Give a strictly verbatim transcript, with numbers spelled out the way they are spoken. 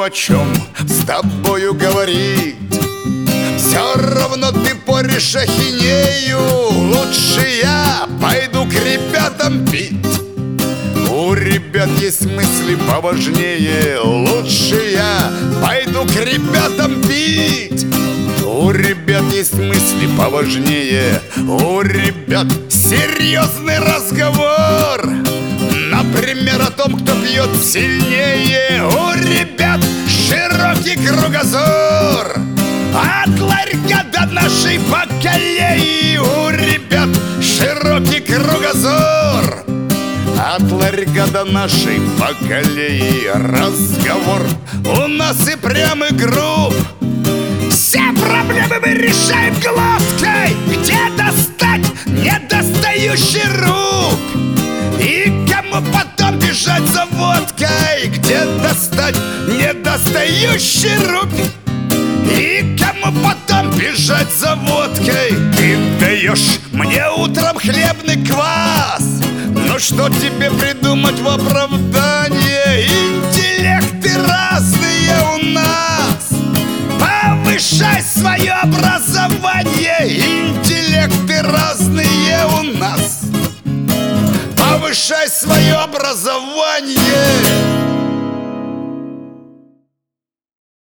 о чем с тобою говорить. Все равно ты порешь ахинею. Лучше я пойду к ребятам пить. У ребят есть мысли поважнее. Лучше я пойду к ребятам пить. У ребят есть мысли поважнее. У ребят серьезный разговор. Например, о том, кто пьет сильнее. У ребят широкий кругозор. От ларька до нашей бакалеи. У ребят широкий кругозор. От ларька до нашей бакалеи разговор у нас и прям игру. Все проблемы мы решаем глоткой. Где достать недостающий руб? И кому потом бежать за водкой? Где достать недостающий руб? И кому потом бежать за водкой? Ты даешь мне утром хлебный квас. Ну что тебе придумать в оправдание? Интеллекты разные у нас. Повышай свое образование. Интеллекты разные у нас. Повышай свое образование.